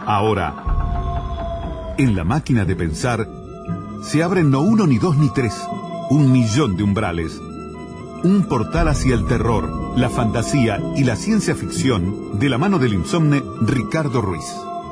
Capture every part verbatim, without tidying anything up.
Ahora, en la máquina de pensar, se abren no uno, ni dos, ni tres, un millón de umbrales. Un portal hacia el terror, la fantasía y la ciencia ficción, de la mano del insomne Ricardo Ruiz.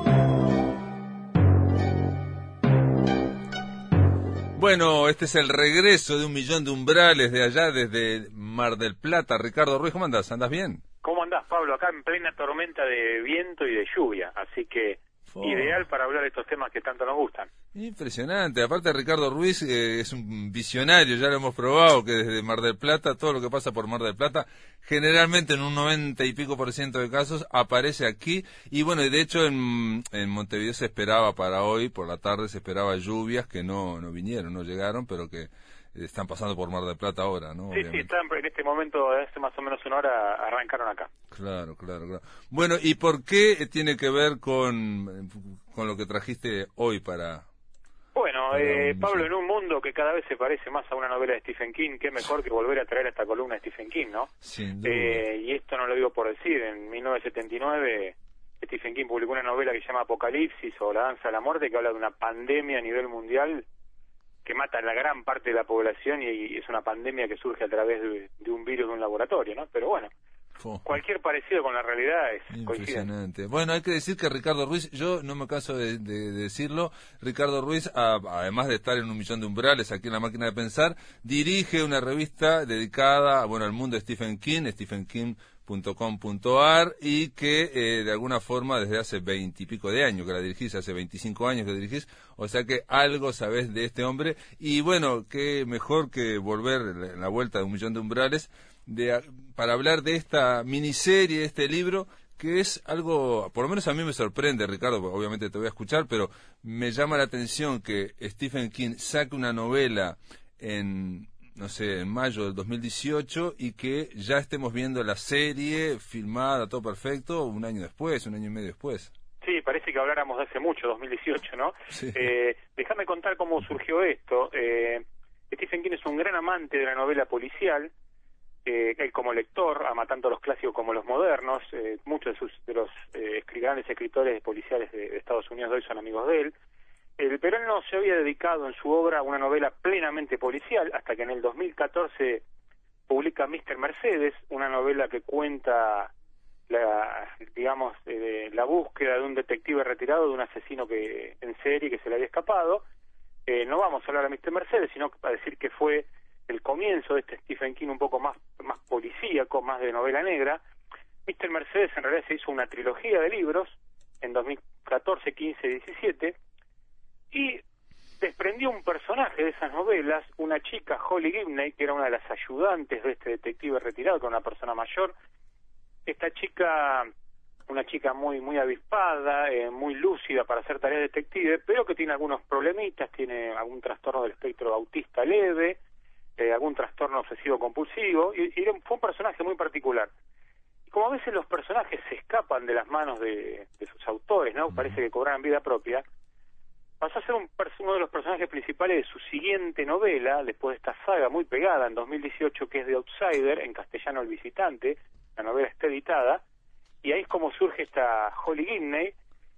Bueno, este es el regreso de un millón de umbrales de allá, desde Mar del Plata. Ricardo Ruiz, ¿cómo andás? ¿Andás bien? ¿Cómo andás, Pablo? Acá en plena tormenta de viento y de lluvia, así que oh. ideal para hablar de estos temas que tanto nos gustan. Impresionante. Aparte, Ricardo Ruiz eh, es un visionario, ya lo hemos probado, que desde Mar del Plata, todo lo que pasa por Mar del Plata, generalmente en un noventa y pico por ciento de casos, aparece aquí. Y bueno, de hecho en, en Montevideo se esperaba para hoy, por la tarde se esperaba lluvias que no, no vinieron, no llegaron, pero que están pasando por Mar del Plata ahora, ¿no? Sí, Obviamente. sí, están en este momento, hace más o menos una hora, arrancaron acá. Claro, claro, claro. Bueno, ¿y por qué tiene que ver con, con lo que trajiste hoy para...? Bueno, eh, Pablo, en un mundo que cada vez se parece más a una novela de Stephen King, qué mejor que volver a traer esta columna de Stephen King, ¿no? Sin duda. Eh, y esto no lo digo por decir, en mil novecientos setenta y nueve Stephen King publicó una novela que se llama Apocalipsis o La danza de la muerte, que habla de una pandemia a nivel mundial que mata a la gran parte de la población y es una pandemia que surge a través de, de un virus de un laboratorio, ¿no? Pero bueno, oh. cualquier parecido con la realidad es impresionante. Coincidente. Bueno, hay que decir que Ricardo Ruiz, yo no me canso de, de, de decirlo, Ricardo Ruiz, a, además de estar en un millón de umbrales aquí en la máquina de pensar, dirige una revista dedicada, bueno, al mundo de Stephen King, stephen king punto com punto a r, y que eh, de alguna forma desde hace veintipico de años que la dirigís, hace veinticinco años que dirigís, o sea que algo sabés de este hombre, y bueno, qué mejor que volver en la vuelta de un millón de umbrales de, para hablar de esta miniserie, de este libro, que es algo, por lo menos a mí me sorprende, Ricardo, obviamente te voy a escuchar, pero me llama la atención que Stephen King saque una novela en... no sé, en mayo del dos mil dieciocho, y que ya estemos viendo la serie filmada, todo perfecto, un año después, un año y medio después. Sí, parece que habláramos de hace mucho, dos mil dieciocho, ¿no? Sí. Eh, déjame contar cómo surgió esto. Eh, Stephen King es un gran amante de la novela policial, eh, él como lector ama tanto los clásicos como los modernos, eh, muchos de, sus, de los eh, grandes escritores policiales de, de Estados Unidos de hoy son amigos de él. El, pero él no se había dedicado en su obra a una novela plenamente policial hasta que en el dos mil catorce publica míster Mercedes, una novela que cuenta la, digamos, eh, la búsqueda de un detective retirado de un asesino que en serie que se le había escapado. Eh, no vamos a hablar de míster Mercedes, sino a decir que fue el comienzo de este Stephen King un poco más, más policíaco, más de novela negra. míster Mercedes en realidad se hizo una trilogía de libros en dos mil catorce, quince, diecisiete, y desprendió un personaje de esas novelas, una chica, Holly Gibney, que era una de las ayudantes de este detective retirado, que era una persona mayor. Esta chica, una chica muy muy avispada, eh, muy lúcida para hacer tareas de detective, pero que tiene algunos problemitas, tiene algún trastorno del espectro autista leve, eh, algún trastorno obsesivo compulsivo, y, y fue un personaje muy particular. Y como a veces los personajes se escapan de las manos de, de sus autores, ¿no? Parece que cobraran vida propia. Pasó a ser un, uno de los personajes principales de su siguiente novela, después de esta saga muy pegada en dos mil dieciocho, que es The Outsider, en castellano El Visitante. La novela está editada, y ahí es como surge esta Holly Gibney,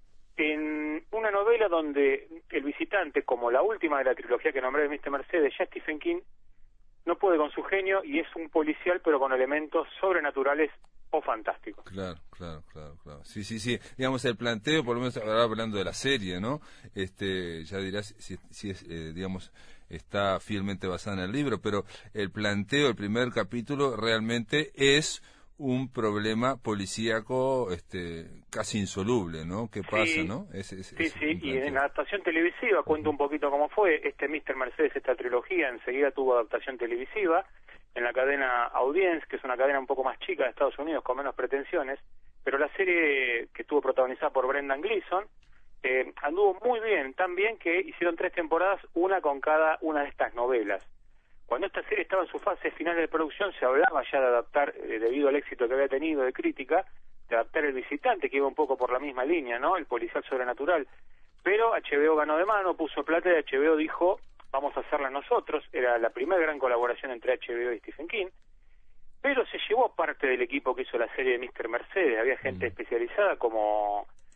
en una novela donde El Visitante, como la última de la trilogía que nombré de míster Mercedes, ya Stephen King no puede con su genio, y es un policial pero con elementos sobrenaturales o fantástico. Claro, claro, claro, claro. Sí, sí, sí. Digamos, el planteo, por lo menos ahora hablando de la serie, ¿no? Este, ya dirás si, si es, eh, digamos, está fielmente basada en el libro, pero el planteo, el primer capítulo, realmente es un problema policíaco, este, casi insoluble, ¿no? ¿Qué pasa, sí, no? Es, es, sí, es sí, y en la adaptación televisiva, cuento un poquito cómo fue. Este míster Mercedes, esta trilogía, enseguida tuvo adaptación televisiva en la cadena Audience, que es una cadena un poco más chica de Estados Unidos, con menos pretensiones, pero la serie que estuvo protagonizada por Brendan Gleeson eh, anduvo muy bien, tan bien que hicieron tres temporadas, una con cada una de estas novelas. Cuando esta serie estaba en su fase final de producción, se hablaba ya de adaptar, eh, debido al éxito que había tenido de crítica, de adaptar El Visitante, que iba un poco por la misma línea, ¿no? El policial sobrenatural. Pero H B O ganó de mano, puso plata, y H B O dijo, vamos a hacerla nosotros. Era la primera gran colaboración entre H B O y Stephen King. Pero se llevó parte del equipo que hizo la serie de míster Mercedes. Había gente especializada como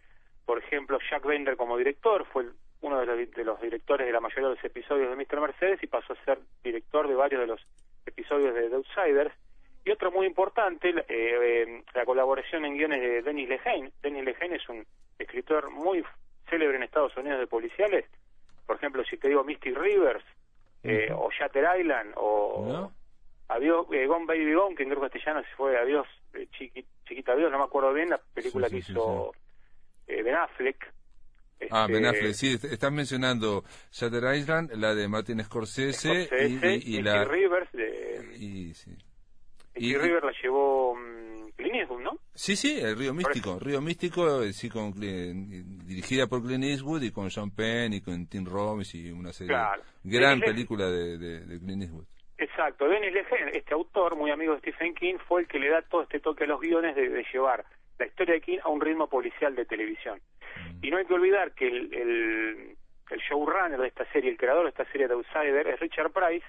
Por ejemplo, Jack Bender como director, fue el, uno de los, de los directores de la mayoría de los episodios de míster Mercedes y pasó a ser director de varios de los episodios de The Outsiders. Y otro muy importante, eh, eh, la colaboración en guiones de Dennis Lehane. Dennis Lehane es un escritor muy célebre en Estados Unidos de policiales. Por ejemplo, si te digo Mystic Rivers, eh, uh-huh. o Shutter Island, o ¿no? Adiós, eh, Gone Baby Gone, que en castellano se fue Adiós, eh, chiqui, Chiquita Adiós, no me acuerdo bien, la película sí, sí, que sí, hizo sí. Eh, Ben Affleck. Ah, este, Ben Affleck, sí, están mencionando Shutter Island, la de Martin Scorsese, Scorsese y, y, y la... Rivers, de... Y, sí. Y River la llevó um, Clint Eastwood, ¿no? Sí, sí, el Río Místico. Río Místico, sí, con, eh, dirigida por Clint Eastwood y con Sean Penn y con Tim Robbins y una serie. Claro. Gran Dennis película de, de, de Clint Eastwood. Exacto. Dennis Lehane, este autor, muy amigo de Stephen King, fue el que le da todo este toque a los guiones de, de llevar la historia de King a un ritmo policial de televisión. Mm. Y no hay que olvidar que el, el, el showrunner de esta serie, el creador de esta serie de Outsider, es Richard Price.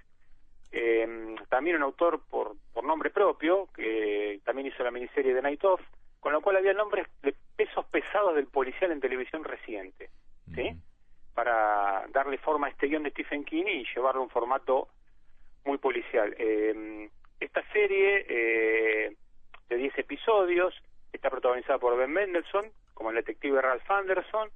Eh, también un autor por, por nombre propio, que también hizo la miniserie de Night Of, con lo cual había nombres de pesos pesados del policial en televisión reciente, ¿sí? Mm. Para darle forma a este guión de Stephen King y llevarlo a un formato muy policial. Eh, esta serie eh, de diez episodios está protagonizada por Ben Mendelsohn como el detective Ralph Anderson,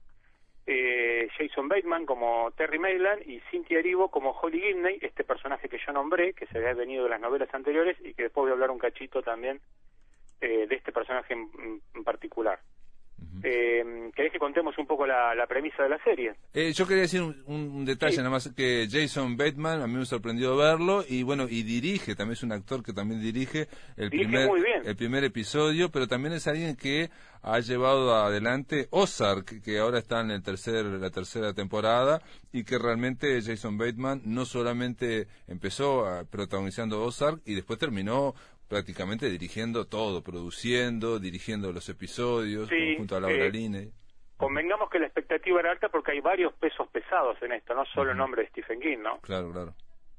Eh, Jason Bateman como Terry Maitland y Cynthia Erivo como Holly Gibney, este personaje que yo nombré, que se había venido de las novelas anteriores y que después voy a hablar un cachito también eh, de este personaje en, en particular. Uh-huh. Eh, ¿Querés que contemos un poco la, la premisa de la serie? Eh, yo quería decir un, un detalle, sí. Nada más que Jason Bateman, a mí me sorprendió verlo, y bueno, y dirige, también es un actor que también dirige el, dirige primer, muy bien. el primer episodio, pero también es alguien que ha llevado adelante Ozark, que ahora está en el tercer, la tercera temporada, y que realmente Jason Bateman no solamente empezó a, protagonizando Ozark, y después terminó prácticamente dirigiendo todo, produciendo, dirigiendo los episodios, sí, junto a Laura eh, Linney. Convengamos que la expectativa era alta porque hay varios pesos pesados en esto, no solo uh-huh. el nombre de Stephen King, ¿no? Claro, claro.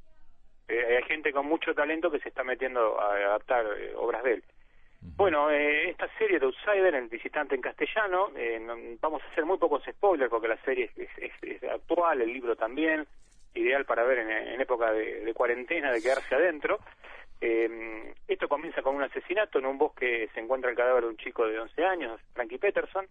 Eh, hay gente con mucho talento que se está metiendo a adaptar eh, obras de él. Uh-huh. Bueno, eh, esta serie de Outsider, El visitante en castellano, eh, no, vamos a hacer muy pocos spoilers porque la serie es, es, es, es actual, el libro también, ideal para ver en, en época de, de cuarentena, de quedarse adentro. Eh, esto comienza con un asesinato. En un bosque se encuentra el cadáver de un chico de once años, Frankie Peterson.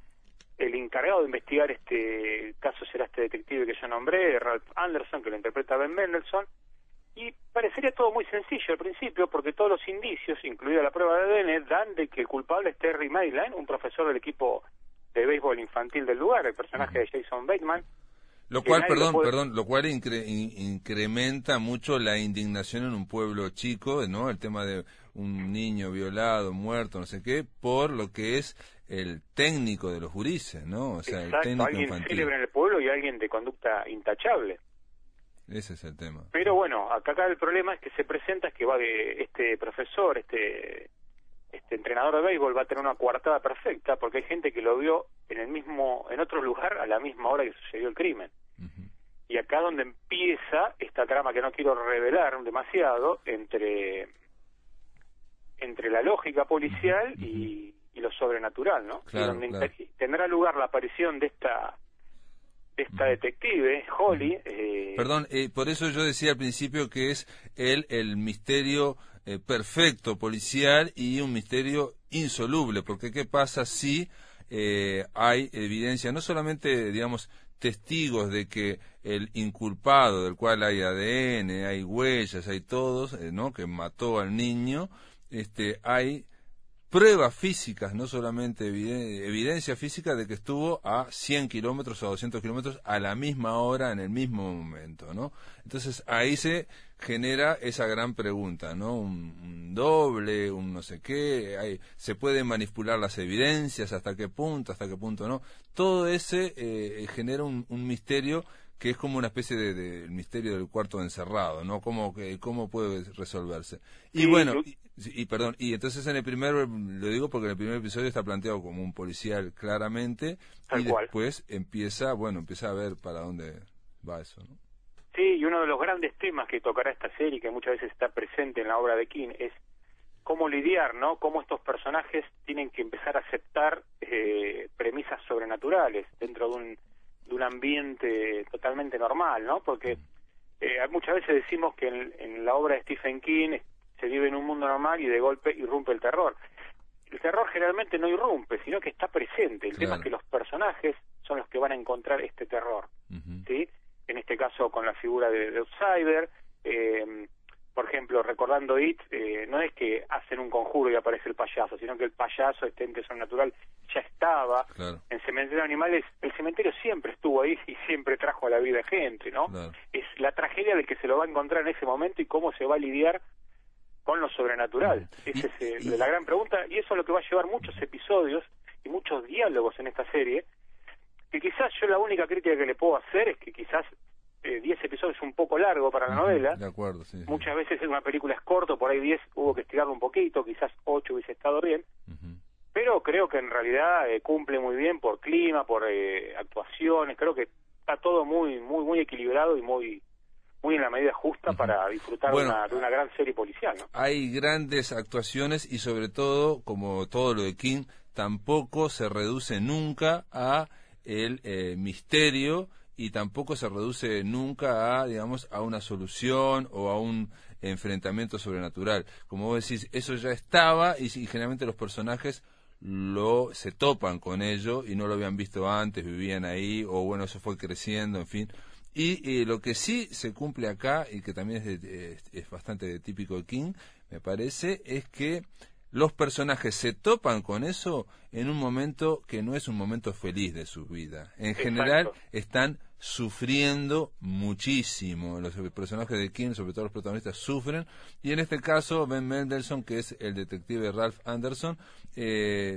El encargado de investigar este caso será este detective que yo nombré, Ralph Anderson, que lo interpreta Ben Mendelsohn. Y parecería todo muy sencillo al principio, porque todos los indicios, incluida la prueba de A D N, dan de que el culpable es Terry Maitland, un profesor del equipo de béisbol infantil del lugar, el personaje de Jason Bateman. Lo cual, perdón, puede... perdón, lo cual incre, in, incrementa mucho la indignación en un pueblo chico, ¿no? El tema de un niño violado, muerto, no sé qué, por lo que es el técnico de los gurises, ¿no? O sea, exacto, el técnico alguien infantil. célebre en el pueblo y alguien de conducta intachable. Ese es el tema. Pero bueno, acá, acá el problema es que se presenta es que va de este profesor, este este entrenador de béisbol va a tener una coartada perfecta porque hay gente que lo vio en el mismo en otro lugar a la misma hora que sucedió el crimen. Uh-huh. Y acá donde empieza esta trama que no quiero revelar demasiado entre entre la lógica policial uh-huh. y, y lo sobrenatural, ¿no? Claro, y donde claro. inter- tendrá lugar la aparición de esta de esta uh-huh. detective, Holly. Eh... Perdón, eh, por eso yo decía al principio que es el, el misterio eh, perfecto policial y un misterio insoluble, porque ¿qué pasa si eh, hay evidencia, no solamente, digamos, testigos de que el inculpado, del cual hay A D N, hay huellas, hay todos, eh, ¿no?, que mató al niño, este, hay pruebas físicas, no solamente eviden- evidencia física de que estuvo a cien kilómetros o a doscientos kilómetros a la misma hora, en el mismo momento, ¿no? Entonces ahí se genera esa gran pregunta, ¿no? Un, un doble, un no sé qué, hay, se pueden manipular las evidencias, hasta qué punto, hasta qué punto no. Todo ese eh, genera un, un misterio que es como una especie de, de el misterio del cuarto encerrado, ¿no? ¿Cómo, que, cómo puede resolverse? Y sí, bueno, sí. y, y perdón, y entonces en el primer, lo digo porque en el primer episodio está planteado como un policial claramente, Tal y cual. después empieza, bueno, empieza a ver para dónde va eso, ¿no? Sí, y uno de los grandes temas que tocará esta serie, que muchas veces está presente en la obra de King, es cómo lidiar, ¿no? Cómo estos personajes tienen que empezar a aceptar eh, premisas sobrenaturales dentro de un, de un ambiente totalmente normal, ¿no? Porque eh, muchas veces decimos que en, en la obra de Stephen King se vive en un mundo normal y de golpe irrumpe el terror. El terror generalmente no irrumpe, sino que está presente. El claro. tema es que los personajes son los que van a encontrar este terror, uh-huh. ¿sí? En este caso con la figura de, de Outsider, eh, por ejemplo, recordando It, eh, no es que hacen un conjuro y aparece el payaso, sino que el payaso, este ente sobrenatural, ya estaba. Claro. En Cementerio de Animales, el cementerio siempre estuvo ahí y siempre trajo a la vida gente, ¿no? Claro. Es la tragedia del que se lo va a encontrar en ese momento y cómo se va a lidiar con lo sobrenatural. Uh-huh. Esa es eh, y... la gran pregunta, y eso es lo que va a llevar muchos episodios y muchos diálogos en esta serie, que quizás yo la única crítica que le puedo hacer es que quizás diez eh, episodios es un poco largo para la novela. De acuerdo, sí, sí. Muchas veces una película es corto, por ahí diez hubo que estirarlo un poquito, quizás ocho hubiese estado bien. Uh-huh. Pero creo que en realidad eh, cumple muy bien por clima, por eh, actuaciones. Creo que está todo muy muy muy equilibrado y muy muy en la medida justa uh-huh. para disfrutar bueno, de, una, de una gran serie policial, ¿no? Hay grandes actuaciones y sobre todo, como todo lo de King, tampoco se reduce nunca a el eh, misterio y tampoco se reduce nunca a, digamos, a una solución o a un enfrentamiento sobrenatural. Como vos decís, eso ya estaba y, y generalmente los personajes lo se topan con ello y no lo habían visto antes, vivían ahí, o bueno, eso fue creciendo, en fin. Y eh, lo que sí se cumple acá, y que también es, de, es, es bastante típico de King, me parece, es que los personajes se topan con eso en un momento que no es un momento feliz de su vida. En Exacto. general están sufriendo muchísimo. Los personajes de King, sobre todo los protagonistas, sufren. Y en este caso, Ben Mendelsohn, que es el detective Ralph Anderson, eh,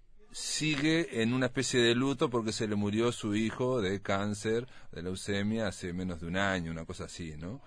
sigue en una especie de luto porque se le murió su hijo de cáncer, de leucemia, hace menos de un año, una cosa así, ¿no?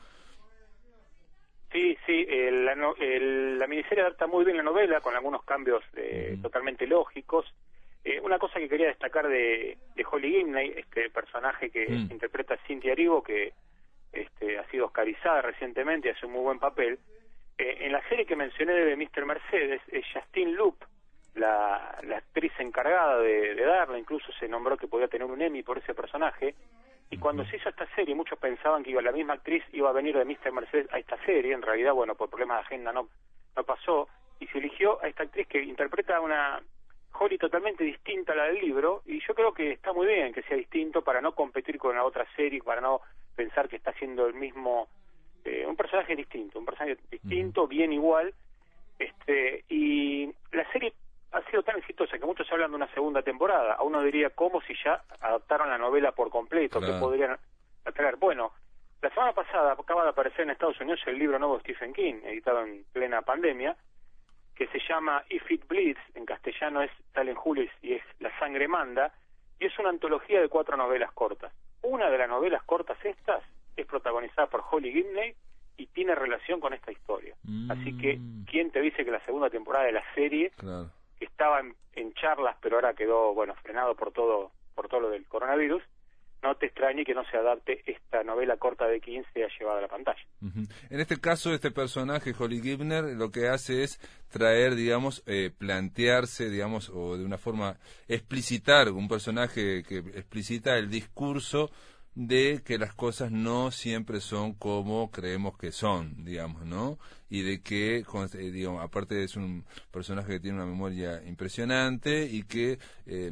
Sí, sí, el, la, no, el, la miniserie adapta muy bien la novela, con algunos cambios eh, uh-huh. totalmente lógicos. Eh, una cosa que quería destacar de, de Holly Gibney, este personaje que uh-huh. interpreta a Cynthia Erivo, que este, ha sido oscarizada recientemente y hace un muy buen papel. Eh, en la serie que mencioné de míster Mercedes, es Justine Loop, la, la actriz encargada de, de darla, incluso se nombró que podía tener un Emmy por ese personaje. Y cuando se hizo esta serie, muchos pensaban que iba, la misma actriz iba a venir de míster Mercedes a esta serie. En realidad, bueno, por problemas de agenda no, no pasó. Y se eligió a esta actriz que interpreta una Holly totalmente distinta a la del libro. Y yo creo que está muy bien que sea distinto para no competir con la otra serie, para no pensar que está haciendo el mismo... Eh, un personaje distinto, un personaje distinto, bien igual. este Y la serie ha sido tan exitosa que muchos hablan de una segunda temporada. A uno diría, ¿cómo si ya adaptaron la novela por completo? Claro. ¿Qué podrían traer? Bueno, la semana pasada acaba de aparecer en Estados Unidos el libro nuevo de Stephen King, editado en plena pandemia, que se llama If It Bleeds, en castellano es Sale en julio y es La sangre manda, y es una antología de cuatro novelas cortas. Una de las novelas cortas estas es protagonizada por Holly Gibney y tiene relación con esta historia. Mm. Así que, ¿quién te dice que la segunda temporada de la serie... Claro. Estaba en, en charlas, pero ahora quedó, bueno, frenado por todo por todo lo del coronavirus, no te extrañe que no se adapte esta novela corta de King sea llevada a la pantalla. Uh-huh. En este caso, este personaje, Holly Gibney, lo que hace es traer, digamos, eh, plantearse, digamos, o de una forma explicitar, un personaje que explicita el discurso de que las cosas no siempre son como creemos que son, digamos, ¿no? Y de que, digamos, aparte es un personaje que tiene una memoria impresionante y que eh,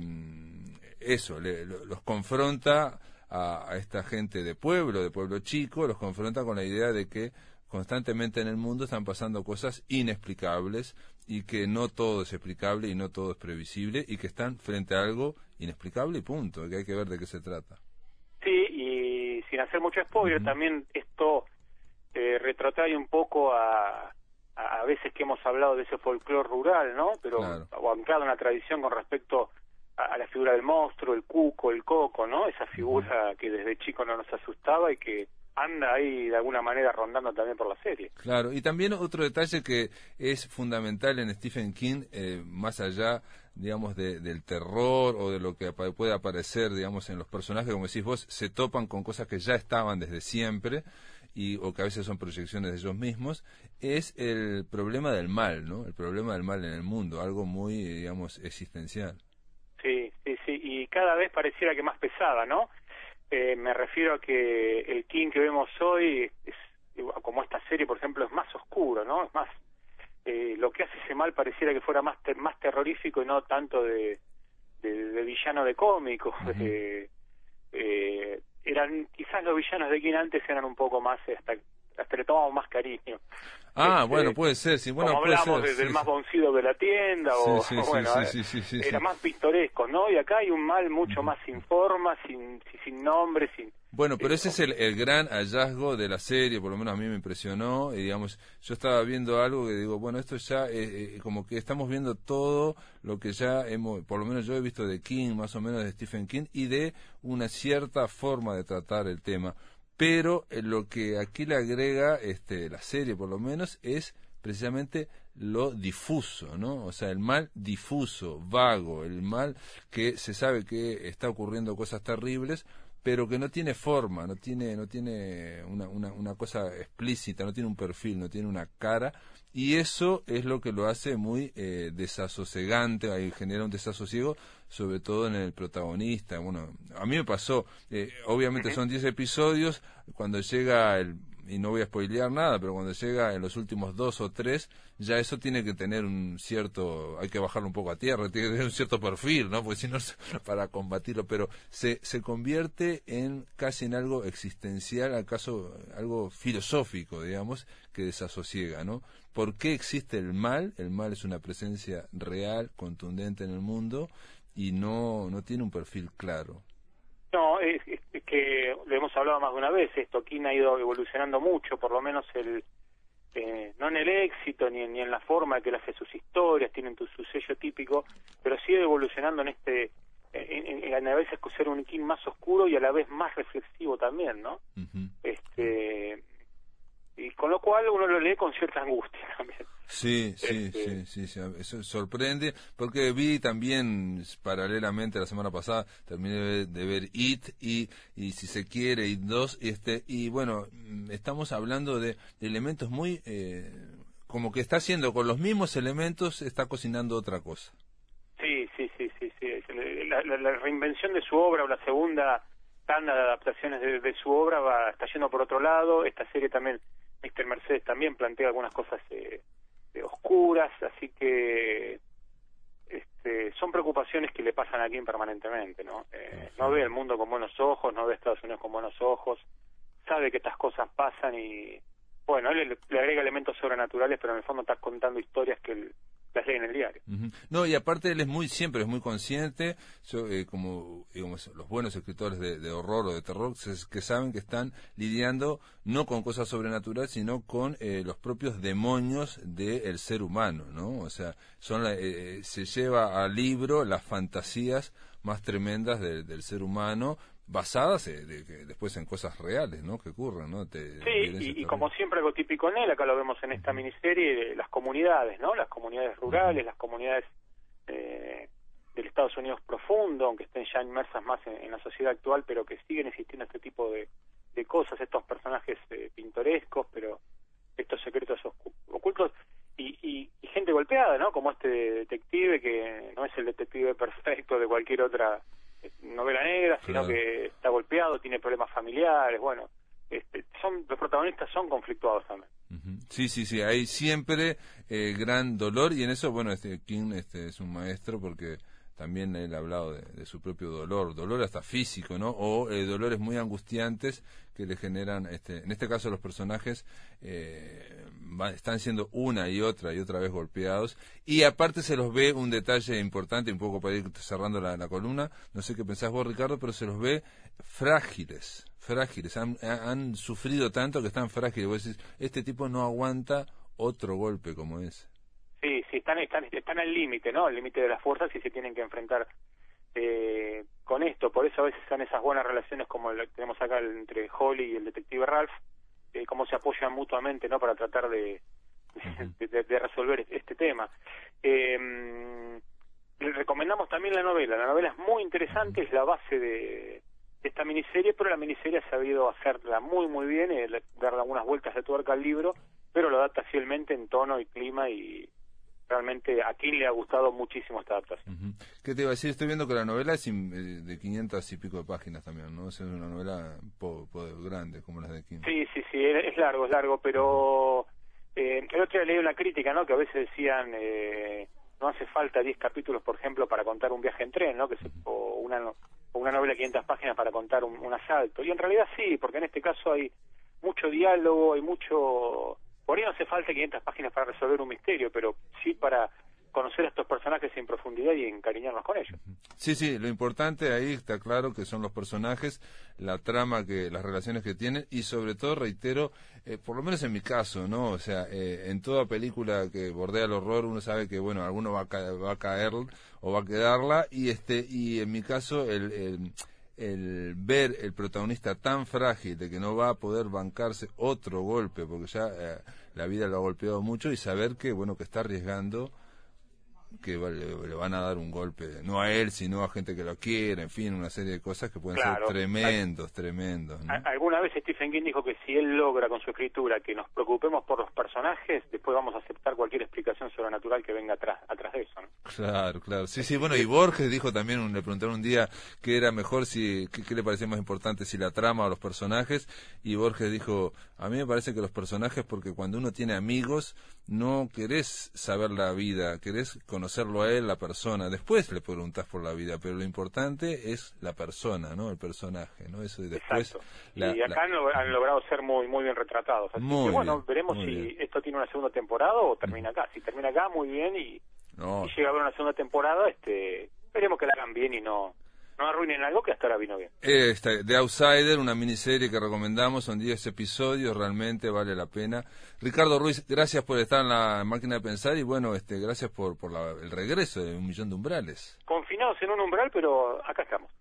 eso, le, los confronta a, a esta gente de pueblo, de pueblo chico, los confronta con la idea de que constantemente en el mundo están pasando cosas inexplicables y que no todo es explicable y no todo es previsible y que están frente a algo inexplicable y punto, que hay que ver de qué se trata. Sí, y sin hacer mucho spoiler, uh-huh. también esto eh, retrotrae un poco a, a a veces que hemos hablado de ese folclore rural, ¿no? Pero claro. o anclado en la tradición con respecto a, a la figura del monstruo, el cuco, el coco, ¿no? Esa figura uh-huh. que desde chico no nos asustaba y que anda ahí de alguna manera rondando también por la serie. Claro, y también otro detalle que es fundamental en Stephen King, eh, más allá, digamos, de, del terror o de lo que puede aparecer, digamos, en los personajes, como decís vos, se topan con cosas que ya estaban desde siempre, y o que a veces son proyecciones de ellos mismos, es el problema del mal, ¿no? El problema del mal en el mundo, algo muy, digamos, existencial. Sí. y cada vez pareciera que más pesada, ¿no? Eh, me refiero a que el King que vemos hoy, es, como esta serie, por ejemplo, es más oscuro, ¿no? Es más, eh, lo que hace ese mal pareciera que fuera más ter más terrorífico y no tanto de, de, de villano de cómico. Uh-huh. eh, eh, eran quizás los villanos de King antes eran un poco más, hasta, hasta le tomamos más cariño. Ah, este, bueno, puede ser, sí, bueno, como puede hablamos ser, de, del sí, más boncido de la tienda, sí, o, sí, o bueno, sí, sí, sí, sí, era sí. más pintoresco, ¿no? Y acá hay un mal mucho Uh-huh. más sin forma, sin, sin nombre, sin... Bueno, pero ese es el, el gran hallazgo de la serie, por lo menos a mí me impresionó, y digamos, yo estaba viendo algo que digo, bueno, esto ya, eh, eh, como que estamos viendo todo lo que ya hemos, por lo menos yo he visto de King, más o menos de Stephen King, y de una cierta forma de tratar el tema, pero eh, lo que aquí le agrega este, la serie, por lo menos, es precisamente lo difuso, ¿no? O sea, el mal difuso, vago, el mal que se sabe que está ocurriendo cosas terribles, pero que no tiene forma, no tiene no tiene una, una, una cosa explícita, no tiene un perfil, no tiene una cara, y eso es lo que lo hace muy eh, desasosegante, ahí genera un desasosiego, sobre todo en el protagonista. Bueno, a mí me pasó, eh, obviamente son diez episodios, cuando llega el... y no voy a spoilear nada, pero cuando llega en los últimos dos o tres, ya eso tiene que tener un cierto, hay que bajarlo un poco a tierra, tiene que tener un cierto perfil, ¿no? Porque si no, para combatirlo, pero se, se convierte en casi en algo existencial, acaso algo filosófico, digamos, que desasosiega, ¿no? ¿Por qué existe el mal? El mal es una presencia real, contundente en el mundo, y no, no tiene un perfil claro. No, es, es que lo hemos hablado más de una vez, esto, King ha ido evolucionando mucho, por lo menos el eh, no en el éxito ni en, ni en la forma que él hace sus historias, tienen tu, su sello típico, pero sigue evolucionando en este, en, en, en a veces ser un King más oscuro y a la vez más reflexivo también, ¿no? Uh-huh. Este, y con lo cual uno lo lee con cierta angustia también. Sí, sí, este... sí, sí, sí, eso sorprende, porque vi también, paralelamente la semana pasada, terminé de ver It, y, y si se quiere, It dos, y, este, y bueno, estamos hablando de elementos muy, eh, como que está haciendo con los mismos elementos, está cocinando otra cosa. Sí, sí, sí, sí, sí, la, la, la reinvención de su obra, o la segunda tanda de adaptaciones de, de su obra, va, está yendo por otro lado. Esta serie también, míster Mercedes también plantea algunas cosas eh, oscuras, así que este, son preocupaciones que le pasan a King permanentemente, ¿no? Eh, no ve el mundo con buenos ojos, no ve Estados Unidos con buenos ojos, sabe que estas cosas pasan y, bueno, él le, le agrega elementos sobrenaturales, pero en el fondo está contando historias que él las lee en el diario. Uh-huh. No, y aparte él es muy, siempre es muy consciente, yo, eh, como digamos, los buenos escritores de, de horror o de terror, que saben que están lidiando no con cosas sobrenaturales, sino con eh, los propios demonios del ser humano, ¿no? O sea, son la, eh, se lleva al libro las fantasías más tremendas de, del ser humano, basadas eh, de, de, después en cosas reales, ¿no? Que ocurren, ¿no? Te, sí, y, y como siempre algo típico en él, acá lo vemos en esta miniserie, las comunidades, ¿no? Las comunidades rurales, las comunidades eh, del Estados Unidos profundo, aunque estén ya inmersas más en, en la sociedad actual, pero que siguen existiendo este tipo de, de cosas, estos personajes eh, pintorescos, pero estos secretos ocultos, y, y, y gente golpeada, ¿no? Como este detective, que no es el detective perfecto de cualquier otra novela negra, sino claro, que está golpeado, tiene problemas familiares, bueno, este, son los protagonistas son conflictuados también. Uh-huh. Sí, sí, sí, hay siempre eh, gran dolor, y en eso, bueno, este King este, es un maestro, porque también él ha hablado de, de su propio dolor, dolor hasta físico, ¿no? O eh, dolores muy angustiantes que le generan, este, en este caso los personajes eh, van, están siendo una y otra y otra vez golpeados, y aparte se los ve un detalle importante, un poco para ir cerrando la, la columna, no sé qué pensás vos, Ricardo, pero se los ve frágiles, frágiles, han, han sufrido tanto que están frágiles, vos decís, este tipo no aguanta otro golpe como ese. Sí, sí, están, están, están al límite, ¿no? Al límite de las fuerzas y se tienen que enfrentar eh, con esto. Por eso a veces están esas buenas relaciones como la que tenemos acá entre Holly y el detective Ralph, eh, cómo se apoyan mutuamente, ¿no? Para tratar de, de, de, de resolver este tema. Eh, le recomendamos también la novela. La novela es muy interesante, es la base de, de esta miniserie, pero la miniserie ha sabido hacerla muy, muy bien, eh, darle algunas vueltas de tuerca al libro, pero lo adapta fielmente en tono y clima y realmente a quien le ha gustado muchísimo esta adaptación. Uh-huh. ¿Qué te iba a decir? Estoy viendo que la novela es de quinientas y pico de páginas también, ¿no? O sea, es una novela po, po grande, como las de King. Sí, sí, sí, es largo, es largo, pero eh, el otro día leí una crítica, ¿no?, que a veces decían, eh, no hace falta diez capítulos, por ejemplo, para contar un viaje en tren, ¿no?, que se, o, una, o una novela de quinientas páginas para contar un, un asalto. Y en realidad sí, porque en este caso hay mucho diálogo, hay mucho... Por ahí no hace falta quinientas páginas para resolver un misterio, pero sí para conocer a estos personajes en profundidad y encariñarnos con ellos. Sí, sí, lo importante ahí está claro que son los personajes, la trama, que las relaciones que tienen y sobre todo, reitero, eh, por lo menos en mi caso, ¿no? O sea, eh, en toda película que bordea el horror uno sabe que, bueno, alguno va a, ca va a caer o va a quedarla y este y en mi caso el... el el ver el protagonista tan frágil de que no va a poder bancarse otro golpe porque ya eh, la vida lo ha golpeado mucho y saber que bueno que está arriesgando que le, le van a dar un golpe no a él sino a gente que lo quiere, en fin, una serie de cosas que pueden claro, ser tremendos, tremendos, ¿no? Alguna vez Stephen King dijo que si él logra con su escritura que nos preocupemos por los personajes, después vamos a aceptar cualquier explicación sobrenatural que venga atrás, atrás de eso, ¿no? Claro, claro, sí, sí, bueno, y Borges dijo también, le preguntaron un día qué era mejor, si qué, qué le parecía más importante, si la trama o los personajes, y Borges dijo, a mí me parece que los personajes, porque cuando uno tiene amigos, no querés saber la vida, querés conocerlo a él, la persona, después le preguntás por la vida, pero lo importante es la persona, ¿no? El personaje, ¿no? Eso y después... La, y acá la... han logrado ser muy muy bien retratados, así muy que bueno, bien, veremos si bien. Esto tiene una segunda temporada o termina acá. Si termina acá, muy bien, y, no. y llega a haber una segunda temporada, este esperemos que la hagan bien y no... no arruinen algo que hasta ahora vino bien. Esta, The Outsider, una miniserie que recomendamos, son diez episodios, realmente vale la pena. Ricardo Ruiz, gracias por estar en la máquina de pensar y bueno, este, gracias por, por la, el regreso de Un Millón de Umbrales. Confinados en un umbral, pero acá estamos.